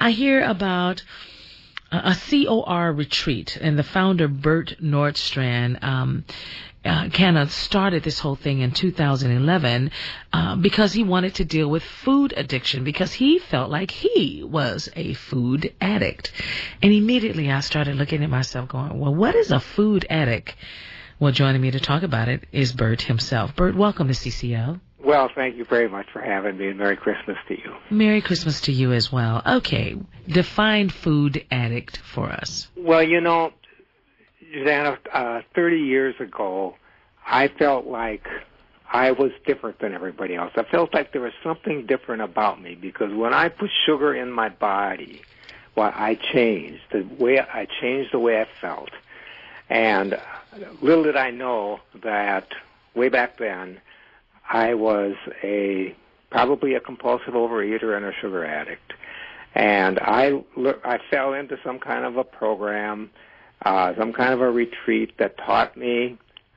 I hear about a COR retreat, and the founder, Bert Nordstrand, kind of started this whole thing in 2011 because he wanted to deal with food addiction, because he felt like he was a food addict. And immediately I started looking at myself going, well, what is a food addict? Well, joining me to talk about it is Bert himself. Bert, welcome to CCO. Well, thank you very much for having me, and Merry Christmas to you. Merry Christmas to you as well. Okay, define food addict for us. Well, you know, Susanna, 30 years ago, I felt like I was different than everybody else. I felt like there was something different about me, because when I put sugar in my body, well, I changed the way I felt. And little did I know that way back then, I was probably a compulsive overeater and a sugar addict. And I fell into some kind of a program, some kind of a retreat that taught me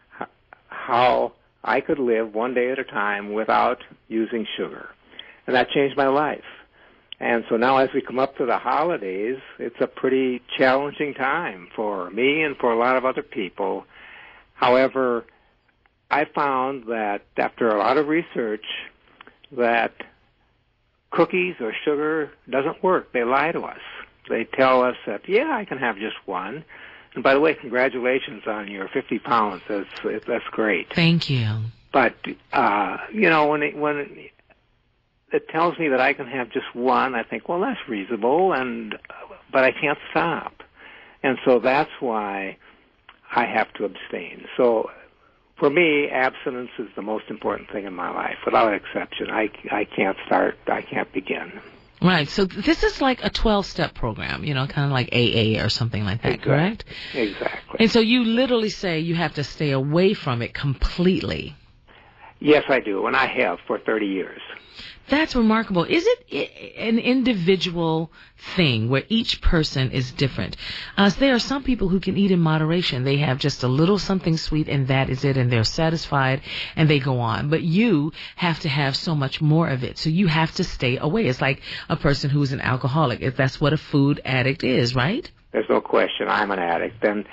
how I could live one day at a time without using sugar. And that changed my life. And so now as we come up to the holidays, it's a pretty challenging time for me and for a lot of other people. However, I found that after a lot of research that cookies or sugar doesn't work. They lie to us. They tell us that, yeah, I can have just one. And by the way, congratulations on your 50 pounds. That's great. Thank you. But, you know, when it tells me that I can have just one, I think, well, that's reasonable, but I can't stop. And so that's why I have to abstain. So for me, abstinence is the most important thing in my life, without exception. I can't start, I can't begin. Right, so this is like a 12-step program, you know, kind of like AA or something like that, exactly. Correct? Exactly. And so you literally say you have to stay away from it completely. Yes, I do, and I have for 30 years. That's remarkable. Is it an individual thing where each person is different? There are some people who can eat in moderation. They have just a little something sweet, and that is it, and they're satisfied, and they go on. But you have to have so much more of it, so you have to stay away. It's like a person who's an alcoholic. That's what a food addict is, right? There's no question. I'm an addict, and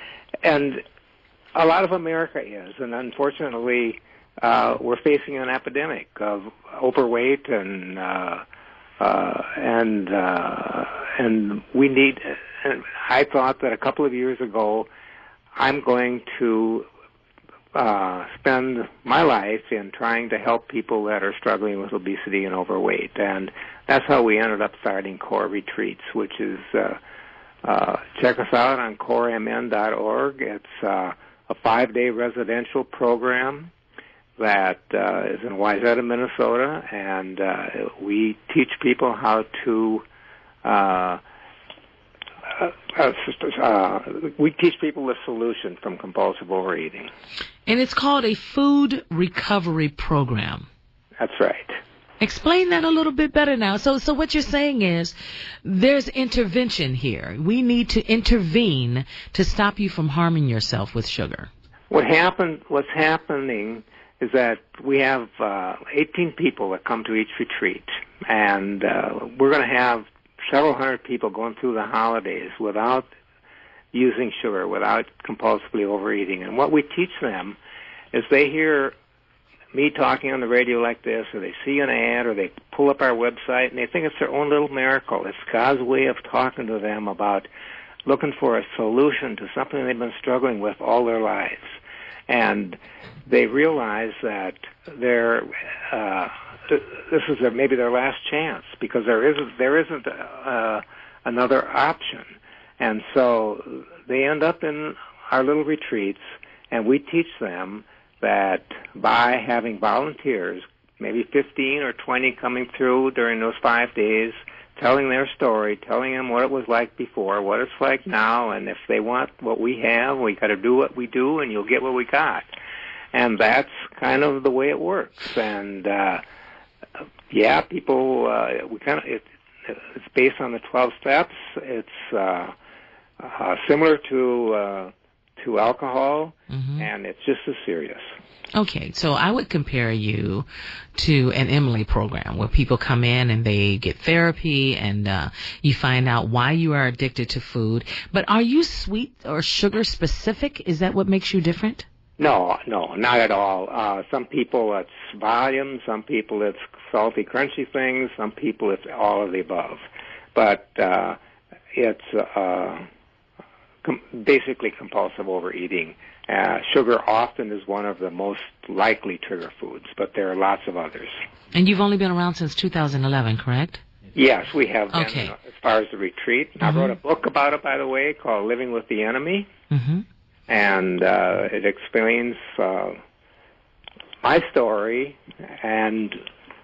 a lot of America is, and unfortunately, we're facing an epidemic of overweight, and we need. And I thought that a couple of years ago, I'm going to spend my life in trying to help people that are struggling with obesity and overweight, and that's how we ended up starting CORE Retreats, which is check us out on coremn.org. It's a 5-day residential program that is in Wayzata, Minnesota, and we teach people how to we teach people the solution from compulsive overeating. And it's called a food recovery program. That's right. Explain that a little bit better now. So what you're saying is there's intervention here. We need to intervene to stop you from harming yourself with sugar. What's happening is that we have 18 people that come to each retreat, and we're going to have several hundred people going through the holidays without using sugar, without compulsively overeating. And what we teach them is they hear me talking on the radio like this, or they see an ad, or they pull up our website, and they think it's their own little miracle. It's God's way of talking to them about looking for a solution to something they've been struggling with all their lives. And they realize that this is maybe their last chance, because there isn't another option. And so they end up in our little retreats, and we teach them that by having volunteers, maybe 15 or 20 coming through during those 5 days, telling their story, telling them what it was like before, what it's like now, and if they want what we have, we got to do what we do, and you'll get what we got. And that's kind of the way it works. And people, it's based on the 12 steps. It's similar to to alcohol, and it's just as serious. Okay, so I would compare you to an Emily program where people come in and they get therapy and you find out why you are addicted to food. But are you sweet or sugar specific? Is that what makes you different? No, not at all. Some people it's volume, some people it's salty, crunchy things, some people it's all of the above. But it's basically compulsive overeating. Sugar often is one of the most likely trigger foods, but there are lots of others. And you've only been around since 2011, correct? Yes, we have been, okay. As far as the retreat. I wrote a book about it, by the way, called Living with the Enemy. And it explains my story, and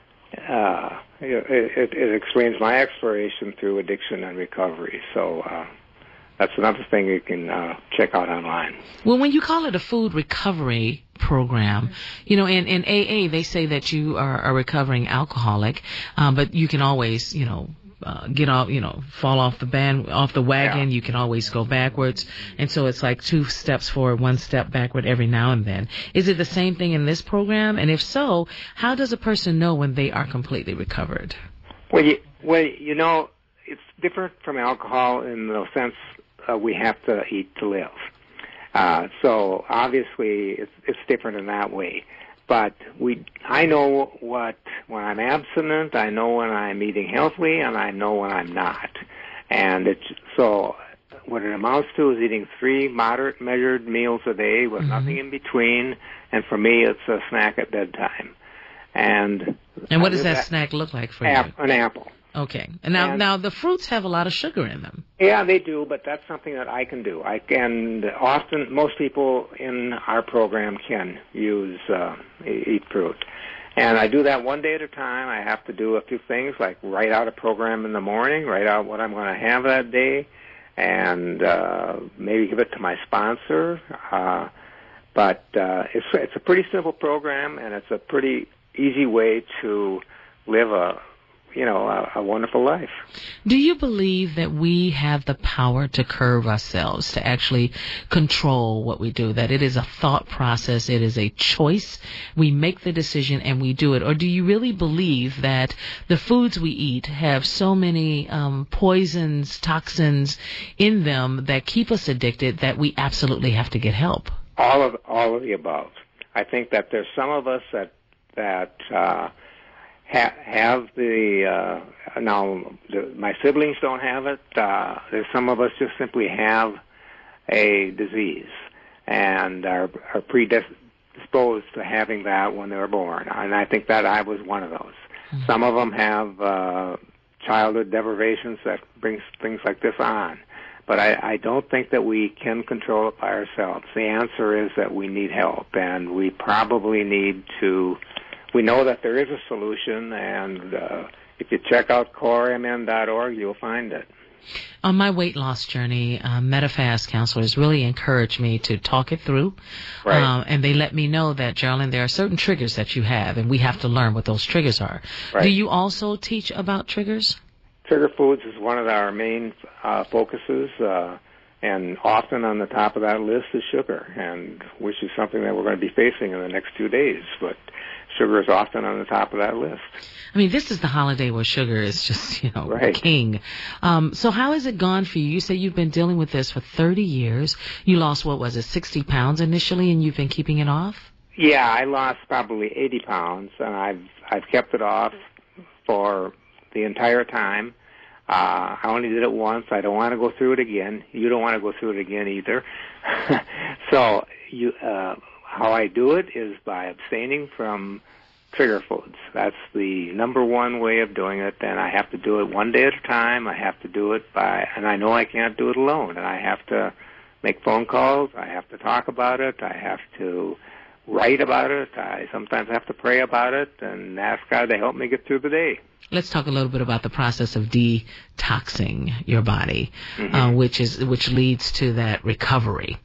it explains my exploration through addiction and recovery. So that's another thing you can check out online. Well, when you call it a food recovery program, you know, in AA they say that you are a recovering alcoholic, but you can always, you know, get off, you know, fall off the wagon. You can always go backwards, and so it's like 2 steps forward, 1 step backward every now and then. Is it the same thing in this program? And if so, how does a person know when they are completely recovered? Well, you know, it's different from alcohol in the sense we have to eat to live. So obviously it's different in that way. But I know when I'm abstinent, I know when I'm eating healthily, and I know when I'm not. And so what it amounts to is eating 3 moderate measured meals a day with nothing in between. And for me, it's a snack at bedtime. And what does that snack look like for you? An apple. Okay. And now the fruits have a lot of sugar in them. Yeah, they do, but that's something that I can do. Often, most people in our program can eat fruit. And I do that one day at a time. I have to do a few things, like write out a program in the morning, write out what I'm going to have that day, and maybe give it to my sponsor. But it's a pretty simple program, and it's a pretty easy way to live a wonderful life. Do you believe that we have the power to curb ourselves, to actually control what we do, that it is a thought process, it is a choice, we make the decision and we do it? Or do you really believe that the foods we eat have so many poisons, toxins in them that keep us addicted that we absolutely have to get help? All of the above. I think that there's some of us that have my siblings don't have it. There's some of us just simply have a disease and are predisposed to having that when they were born. And I think that I was one of those. Some of them have childhood deprivations that brings things like this on. But I don't think that we can control it by ourselves. The answer is that we need help, and we probably need to. We know that there is a solution, and if you check out coremn.org, you'll find it. On my weight loss journey, MetaFast counselors really encouraged me to talk it through. Right. And they let me know that, Geraldine, there are certain triggers that you have, and we have to learn what those triggers are. Right. Do you also teach about triggers? Trigger foods is one of our main focuses, and often on the top of that list is sugar, and which is something that we're going to be facing in the next 2 days. But sugar is often on the top of that list. I mean, this is the holiday where sugar is just, right. king. So how has it gone for you? You say you've been dealing with this for 30 years. You lost, 60 pounds initially, and you've been keeping it off? Yeah, I lost probably 80 pounds, and I've kept it off for the entire time. I only did it once. I don't want to go through it again. You don't want to go through it again either. So how I do it is by abstaining from trigger foods. That's the number one way of doing it, and I have to do it one day at a time. I have to do it and I know I can't do it alone, and I have to make phone calls. I have to talk about it. I have to write about it. I sometimes have to pray about it and ask God to help me get through the day. Let's talk a little bit about the process of detoxing your body, which leads to that recovery.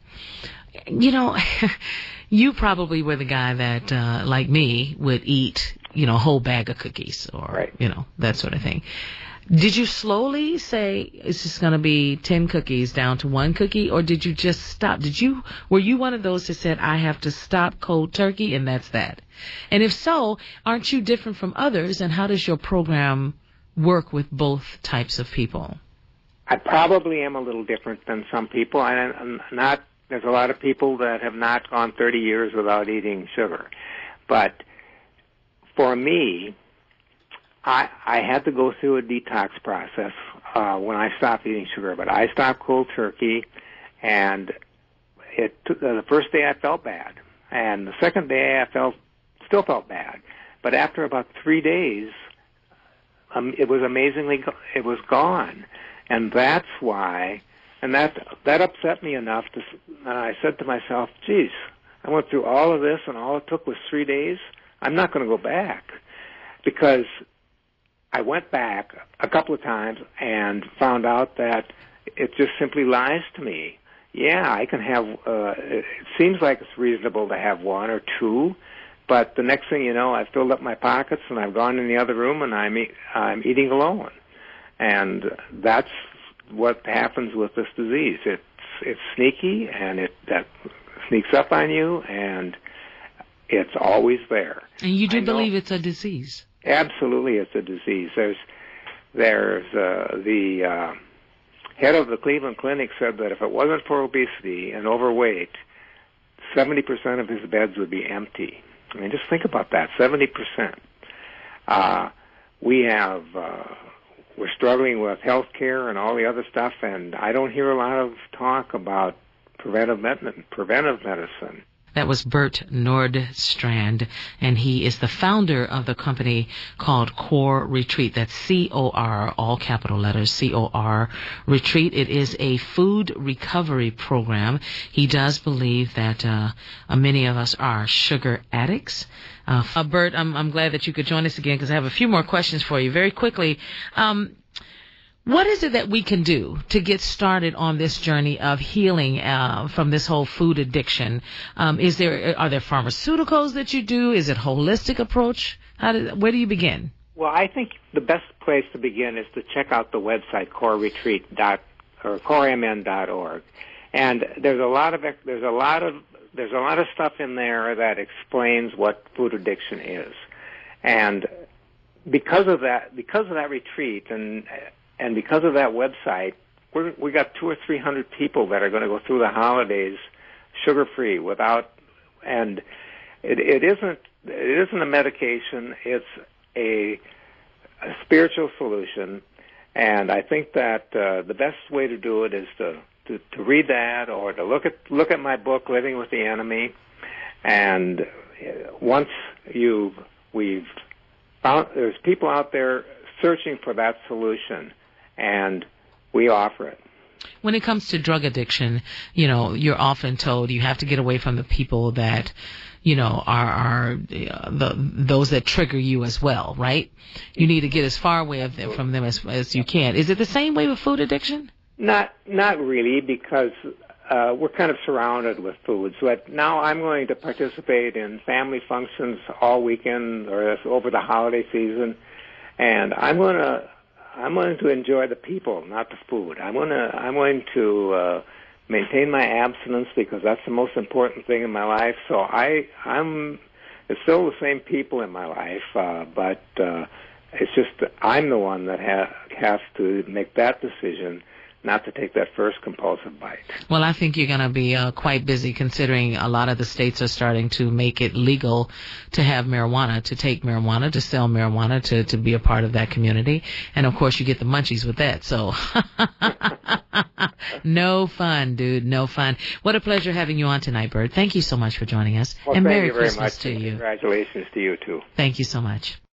You probably were the guy that, like me, would eat, a whole bag of cookies or, right. That sort of thing. Did you slowly say it's just going to be 10 cookies down to 1 cookie, or did you just stop? Were you one of those that said, I have to stop cold turkey and that's that? And if so, aren't you different from others, and how does your program work with both types of people? I probably am a little different than some people. There's a lot of people that have not gone 30 years without eating sugar. But for me, I had to go through a detox process when I stopped eating sugar. But I stopped cold turkey, and the first day I felt bad, and the second day I still felt bad. But after about 3 days, it was gone, and that's why. And that upset me enough. I said to myself, "Geez, I went through all of this, and all it took was 3 days. I'm not going to go back," because I went back a couple of times and found out that it just simply lies to me. Yeah, I can have, it seems like it's reasonable to have 1 or 2, but the next thing you know, I've filled up my pockets and I've gone in the other room and I'm eating alone. And that's what happens with this disease. It's sneaky, and that sneaks up on you, and it's always there. And you do believe it's a disease? Absolutely, it's a disease. There's the head of the Cleveland Clinic said that if it wasn't for obesity and overweight, 70% of his beds would be empty. I mean, just think about that, 70%. We're struggling with health care and all the other stuff, and I don't hear a lot of talk about preventive medicine. That was Bert Nordstrand, and he is the founder of the company called COR Retreat. That's C-O-R, all capital letters, C-O-R Retreat. It is a food recovery program. He does believe that many of us are sugar addicts. Bert, I'm glad that you could join us again, because I have a few more questions for you. Very quickly, what is it that we can do to get started on this journey of healing from this whole food addiction? Are there pharmaceuticals that you do? Is it holistic approach? Where do you begin? Well, I think the best place to begin is to check out the website cormn.org, and there's a lot of stuff in there that explains what food addiction is, and because of that retreat and because of that website, we got 200 or 300 people that are going to go through the holidays sugar-free and it isn't a medication. It's a spiritual solution, and I think that the best way to do it is to read that, or to look at my book, Living with the Enemy, and once we've found, there's people out there searching for that solution, and we offer it. When it comes to drug addiction, you're often told you have to get away from the people that, are those that trigger you as well, right? You need to get as far away from them as you can. Is it the same way with food addiction? Not really, because we're kind of surrounded with food. So now I'm going to participate in family functions all weekend or over the holiday season, and I'm going to enjoy the people, not the food. I'm going to maintain my abstinence, because that's the most important thing in my life. So it's still the same people in my life, but it's just I'm the one that has to make that decision, not to take that first compulsive bite. Well, I think you're going to be quite busy, considering a lot of the states are starting to make it legal to have marijuana, to take marijuana, to sell marijuana, to be a part of that community. And, of course, you get the munchies with that. So no fun, dude, no fun. What a pleasure having you on tonight, Bert. Thank you so much for joining us. Well, and thank Merry you very Christmas much. to you. Congratulations to you, too. Thank you so much.